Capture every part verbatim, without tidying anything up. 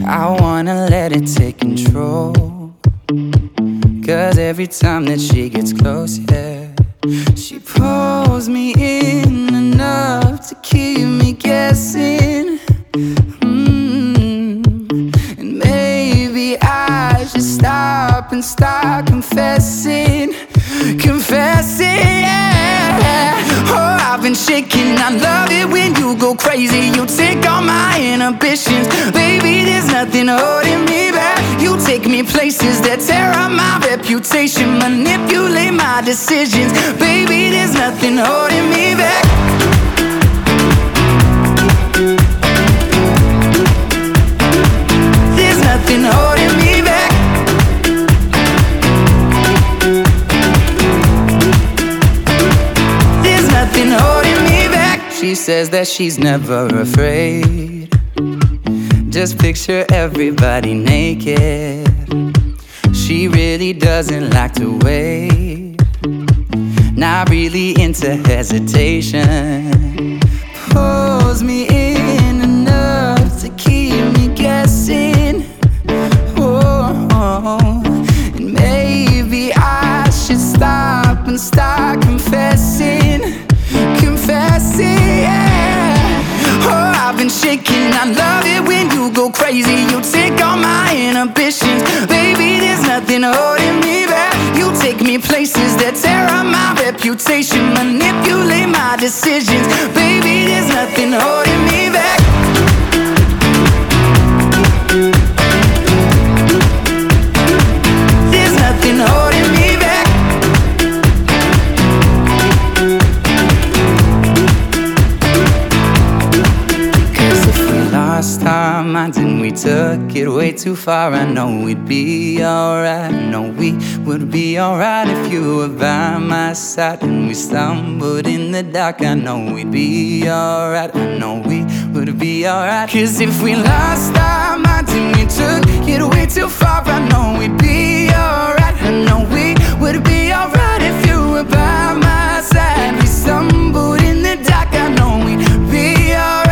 I wanna let it take control, 'cause every time that she gets close, yeah, she pulls me in enough to keep me guessing. mm. And maybe I should stop and start confessing, confessing, yeah. Oh, I've been shaking, I love it when you go crazy. You take all my inhibitions, baby, there's nothing holding me back. You take me places that tear up my reputation, manipulate my decisions, baby, there's nothing holding me back. There's nothing holding me back. There's nothing holding me back. She says that she's never afraid. Just picture everybody naked. She really doesn't like to wait, not really into hesitation. Pulls me in enough to keep me guessing. Oh, and maybe I should stop and start confessing, confessing, yeah. Oh, I've been shaking, I love it when you go crazy. You take all my inhibitions, baby, there's nothing holding me back. You take me places that tear up my reputation, manipulate my decisions, baby, there's nothing holding me back. There's nothing holding me back. Lost our minds and we took it way too far. I know we'd be alright. I know we would be alright if you were by my side. And we stumbled in the dark. I know we'd be alright. I know we would be alright. 'Cause if we lost our minds and we took it way too far, I know we'd be alright. I know we would be alright if you were by my side. We stumbled in the dark. I know we'd be alright.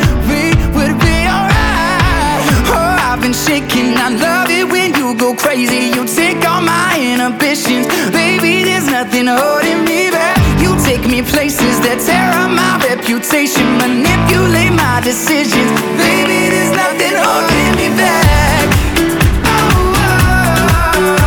I've been shaking, I love it when you go crazy. You take all my inhibitions, baby, there's nothing holding me back. You take me places that tear up my reputation, manipulate my decisions, baby, there's nothing holding me back. Oh, oh.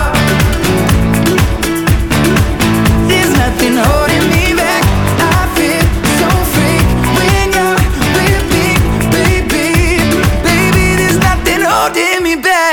There's nothing holding me back. I feel so free when you're with me, baby, baby, there's nothing holding me back.